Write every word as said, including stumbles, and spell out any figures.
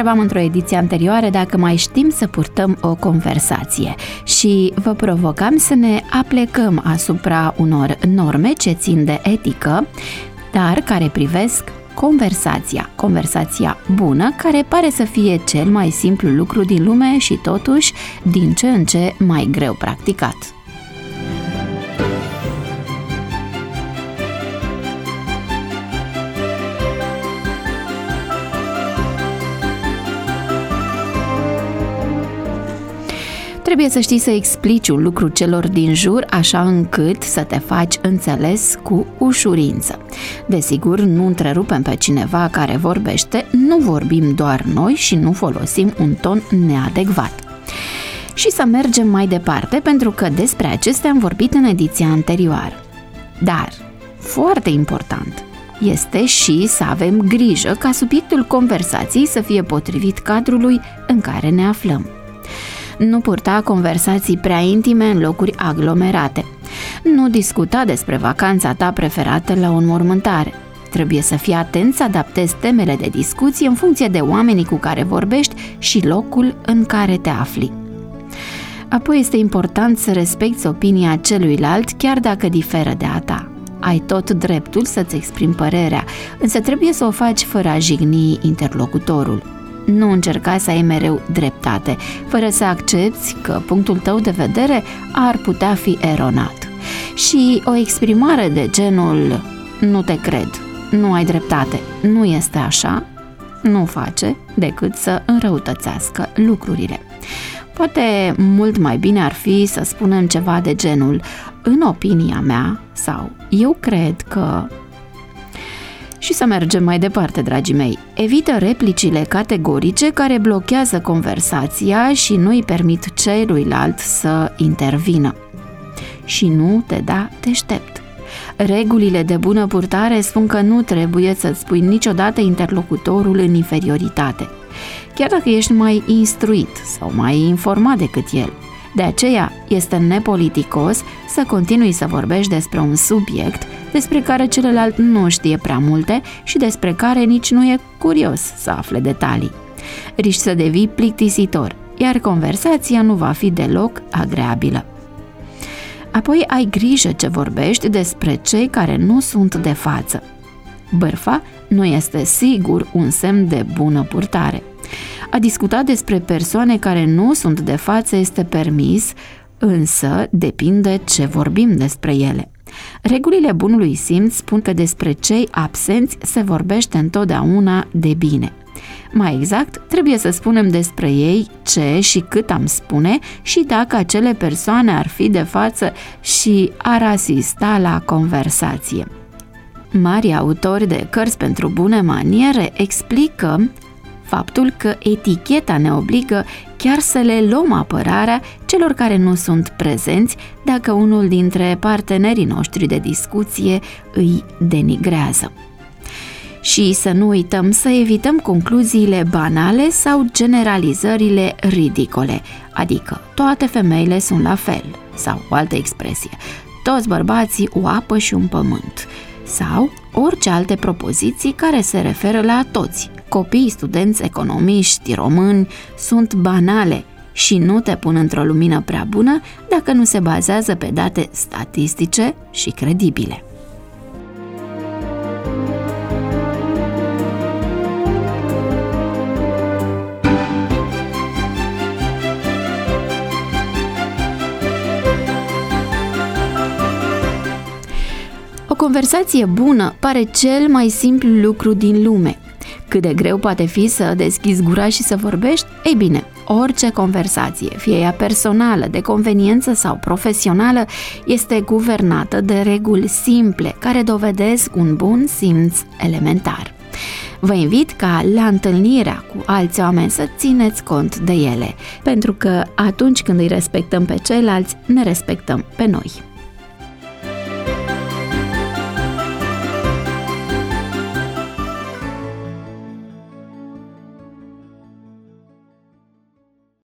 întrebam într-o ediție anterioară dacă mai știm să purtăm o conversație și vă provocam să ne aplecăm asupra unor norme ce țin de etică, dar care privesc conversația, conversația bună, care pare să fie cel mai simplu lucru din lume și totuși din ce în ce mai greu practicat. Trebuie să știi să explici un lucru celor din jur așa încât să te faci înțeles cu ușurință. Desigur, nu întrerupem pe cineva care vorbește, nu vorbim doar noi și nu folosim un ton neadecvat. Și să mergem mai departe, pentru că despre acestea am vorbit în ediția anterioară. Dar, foarte important, este și să avem grijă ca subiectul conversației să fie potrivit cadrului în care ne aflăm. Nu purta conversații prea intime în locuri aglomerate. Nu discuta despre vacanța ta preferată la o înmormântare. Trebuie să fii atent să adaptezi temele de discuție în funcție de oamenii cu care vorbești și locul în care te afli. Apoi este important să respecti opinia celuilalt chiar dacă diferă de a ta. Ai tot dreptul să-ți exprimi părerea, însă trebuie să o faci fără a jigni interlocutorul. Nu încerca să ai mereu dreptate, fără să accepti că punctul tău de vedere ar putea fi eronat. Și o exprimare de genul "nu te cred, nu ai dreptate, nu este așa", nu face decât să înrăutățească lucrurile. Poate mult mai bine ar fi să spunem ceva de genul "în opinia mea" sau "eu cred că..." Și să mergem mai departe, dragii mei. Evită replicile categorice care blochează conversația și nu îi permit celuilalt să intervină. Și nu te da deștept. Regulile de bună purtare spun că nu trebuie să-ți spui niciodată interlocutorul în inferioritate, chiar dacă ești mai instruit sau mai informat decât el. De aceea este nepoliticos să continui să vorbești despre un subiect despre care celălalt nu știe prea multe și despre care nici nu e curios să afle detalii. Riști să devii plictisitor, iar conversația nu va fi deloc agreabilă. Apoi ai grijă ce vorbești despre cei care nu sunt de față. Bârfa nu este sigur un semn de bună purtare. A discuta despre persoane care nu sunt de față este permis, însă depinde ce vorbim despre ele. Regulile bunului simț spun că despre cei absenți se vorbește întotdeauna de bine. Mai exact, trebuie să spunem despre ei ce și cât am spune și dacă acele persoane ar fi de față și ar asista la conversație. Mari autori de cărți pentru bune maniere explică faptul că eticheta ne obligă chiar să le luăm apărarea celor care nu sunt prezenți dacă unul dintre partenerii noștri de discuție îi denigrează. Și să nu uităm să evităm concluziile banale sau generalizările ridicole, adică toate femeile sunt la fel, sau o altă expresie, toți bărbații o apă și un pământ, sau orice alte propoziții care se referă la toți. Copiii, studenți, economiști, români sunt banale și nu te pun într-o lumină prea bună dacă nu se bazează pe date statistice și credibile. O conversație bună pare cel mai simplu lucru din lume. Cât de greu poate fi să deschizi gura și să vorbești? Ei bine, orice conversație, fie ea personală, de conveniență sau profesională, este guvernată de reguli simple care dovedesc un bun simț elementar. Vă invit ca la întâlnirea cu alți oameni să țineți cont de ele, pentru că atunci când îi respectăm pe ceilalți, ne respectăm pe noi.